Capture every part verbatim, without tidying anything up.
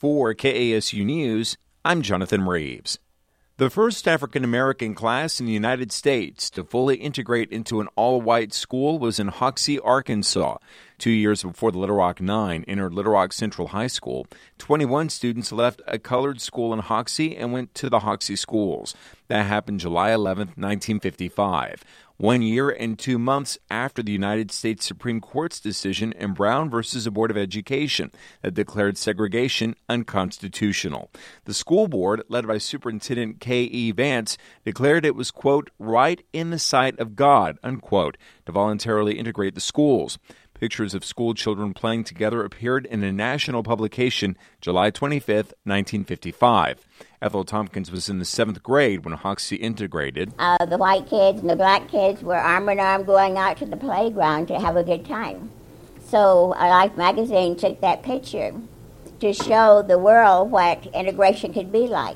For K A S U News, I'm Jonathan Reeves. The first African-American class in the United States to fully integrate into an all-white school was in Hoxie, Arkansas. Two years before the Little Rock Nine entered Little Rock Central High School, twenty-one students left a colored school in Hoxie and went to the Hoxie schools. That happened July eleventh, nineteen fifty-five. One year and two months after the United States Supreme Court's decision in Brown versus the Board of Education that declared segregation unconstitutional. The school board, led by Superintendent K E Vance, declared it was, quote, right in the sight of God, unquote, to voluntarily integrate the schools. Pictures of school children playing together appeared in a national publication July twenty-fifth, nineteen fifty-five. Ethel Tompkins was in the seventh grade when Hoxie integrated. Uh, the white kids and the black kids were arm in arm going out to the playground to have a good time. So uh, Life magazine took that picture to show the world what integration could be like.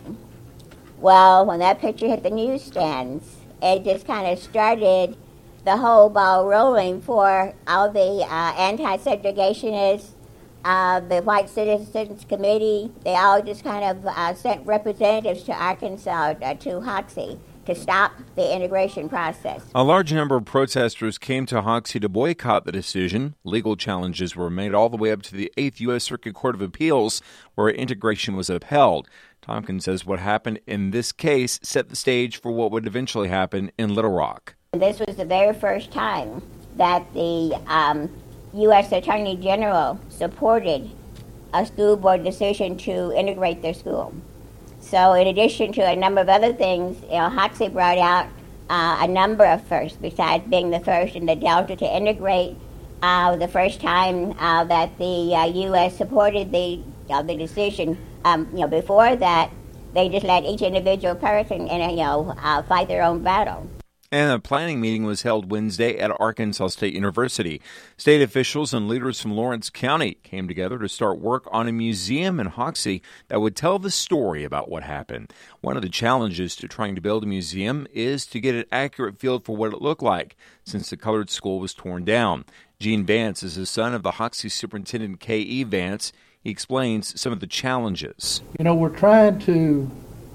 Well, when that picture hit the newsstands, it just kind of started the whole ball rolling for all the uh, anti-segregationists, uh, the White Citizens Committee. They all just kind of uh, sent representatives to Arkansas, uh, to Hoxie, to stop the integration process. A large number of protesters came to Hoxie to boycott the decision. Legal challenges were made all the way up to the eighth U S Circuit Court of Appeals, where integration was upheld. Tompkins says what happened in this case set the stage for what would eventually happen in Little Rock. This was the very first time that the um, U S Attorney General supported a school board decision to integrate their school. So in addition to a number of other things, you know, Hoxie brought out uh, a number of firsts, besides being the first in the Delta to integrate, uh, the first time uh, that the uh, U S supported the, uh, the decision. Um, you know, before that, they just let each individual person, you know, uh, fight their own battle. And a planning meeting was held Wednesday at Arkansas State University. State officials and leaders from Lawrence County came together to start work on a museum in Hoxie that would tell the story about what happened. One of the challenges to trying to build a museum is to get an accurate feel for what it looked like, since the colored school was torn down. Gene Vance is the son of the Hoxie Superintendent K E Vance. He explains some of the challenges. You know, we're trying to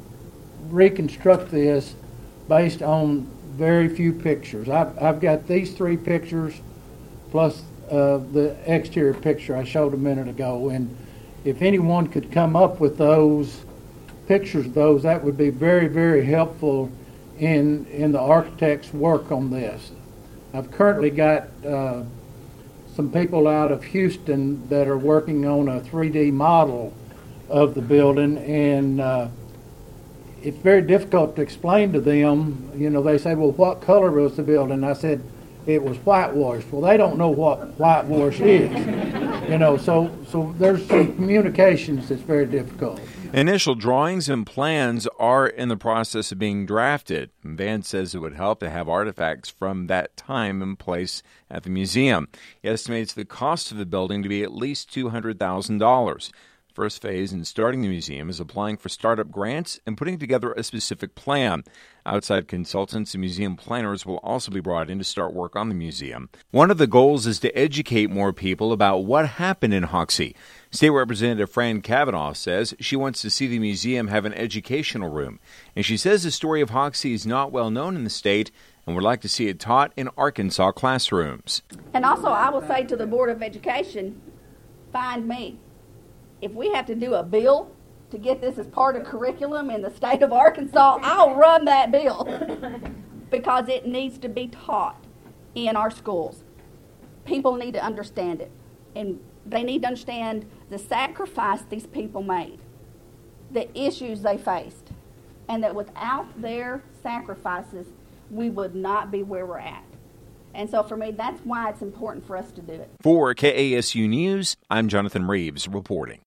reconstruct this based on very few pictures. I've, I've got these three pictures plus uh, the exterior picture I showed a minute ago, and if anyone could come up with those pictures of those, that would be very, very helpful in in the architect's work on this. I've currently got uh, some people out of Houston that are working on a three D model of the building, and uh, it's very difficult to explain to them. You know, they say, well, what color was the building? I said, it was whitewashed. Well, they don't know what whitewash is. You know, so so there's some communications that's very difficult. Initial drawings and plans are in the process of being drafted. Vance says it would help to have artifacts from that time in place at the museum. He estimates the cost of the building to be at least two hundred thousand dollars. First phase in starting the museum is applying for startup grants and putting together a specific plan. Outside consultants and museum planners will also be brought in to start work on the museum. One of the goals is to educate more people about what happened in Hoxie. State Representative Fran Cavanaugh says she wants to see the museum have an educational room. And she says the story of Hoxie is not well known in the state and would like to see it taught in Arkansas classrooms. And also, I will say to the Board of Education, find me. If we have to do a bill to get this as part of curriculum in the state of Arkansas, I'll run that bill because it needs to be taught in our schools. People need to understand it, and they need to understand the sacrifice these people made, the issues they faced, and that without their sacrifices, we would not be where we're at. And so for me, that's why it's important for us to do it. For K A S U News, I'm Jonathan Reeves reporting.